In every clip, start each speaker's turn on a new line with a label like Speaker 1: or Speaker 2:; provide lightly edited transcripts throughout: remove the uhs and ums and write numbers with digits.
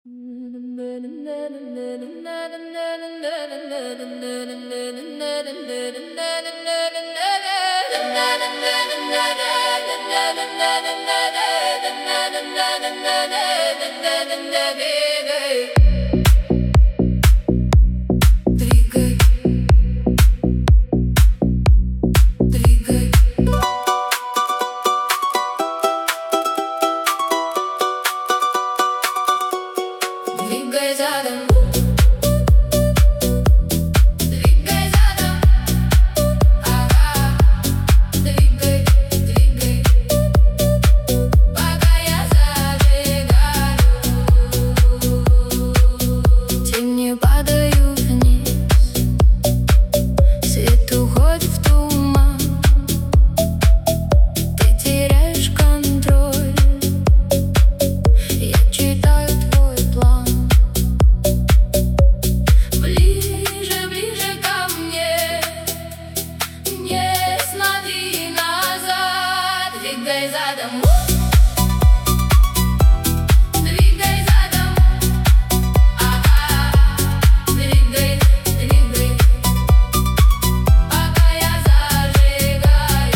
Speaker 1: Двигай задом, ага, двигай, пока я зажигаю. Тени падают вниз, свет уходит в туман. Ты теряешь контроль, я читаю твой план. Ближе ко мне, не смотри назад. Двигай задом, двигай задом, ага, двигай, пока я зажигаю.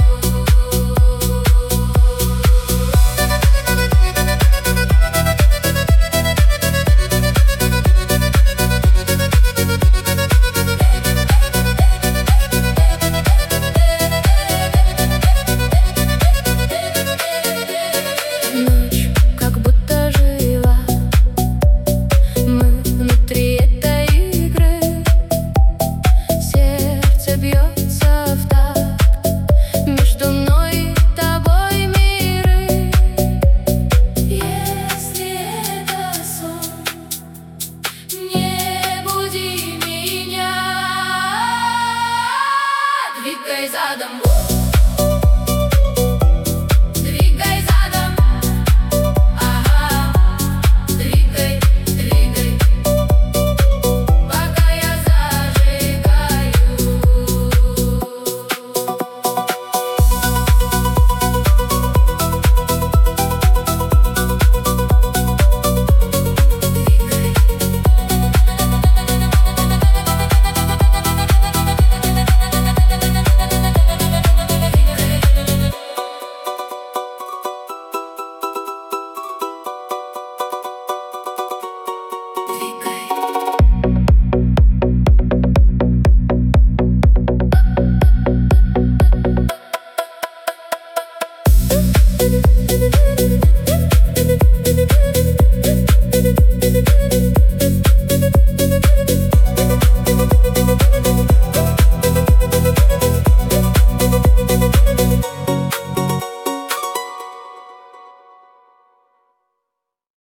Speaker 1: Ночь как будто жива, мы внутри этой игры. Сердце бьется в такт, между мной и тобой миры. Если это сон, не буди меня. Двигай задом.